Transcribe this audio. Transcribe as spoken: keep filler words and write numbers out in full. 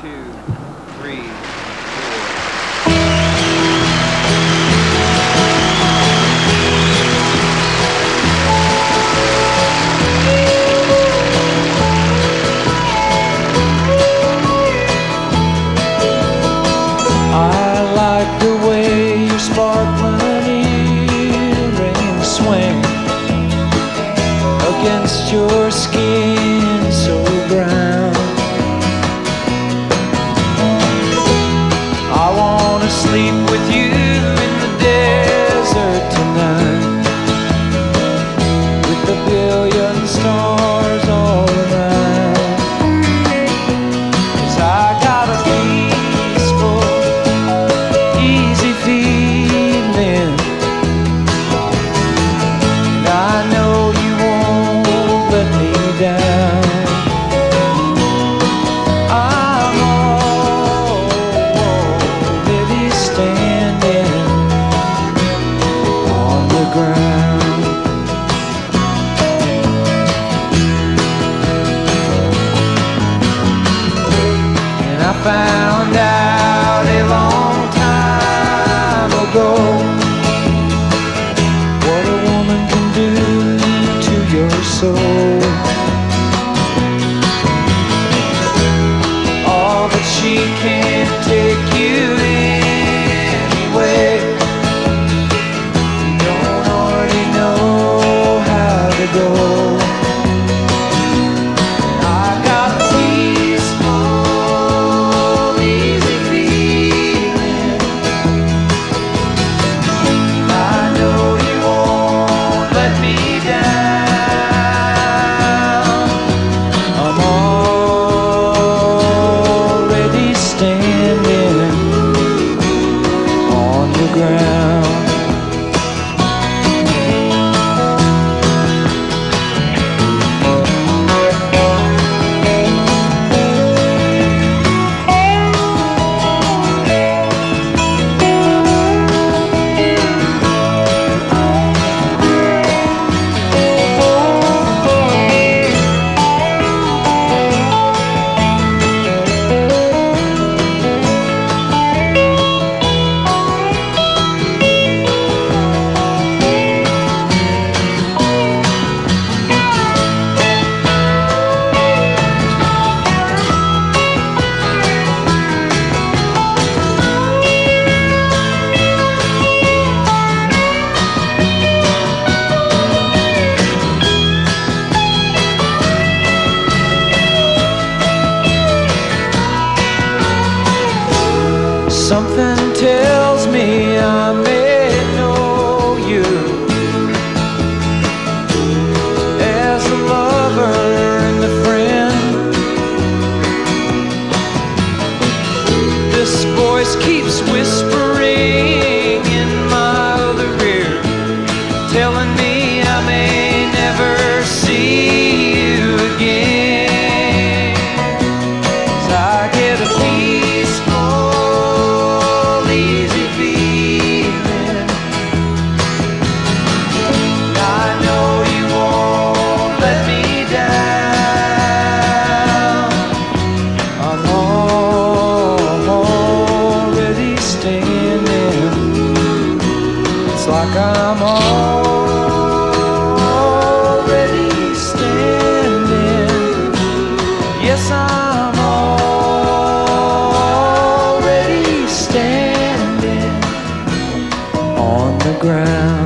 two, three, I like the way your sparkling earrings swing against your skin so brown. I wanna sleep with you in the desert tonight, with a billion stars all around. 'Cause I got a peaceful, easy feeling, and I know you won't let me down. I'm already standing on the ground. And I found out a long time ago what a woman can do to your soul. Oh, but she can't take you anyway. You don't already know how to go. I got a peaceful, easy feeling. I know you won't let me down. I'm already standing on the ground. Something tells me I may know you as a lover and a friend. This voice keeps whispering in my other ear, telling me I may never see you again. 'Cause I get a peaceful, easy feeling. I know you won't let me down. I'm already standing. It's like I'm already standing. Yes, I'm already standing on the ground.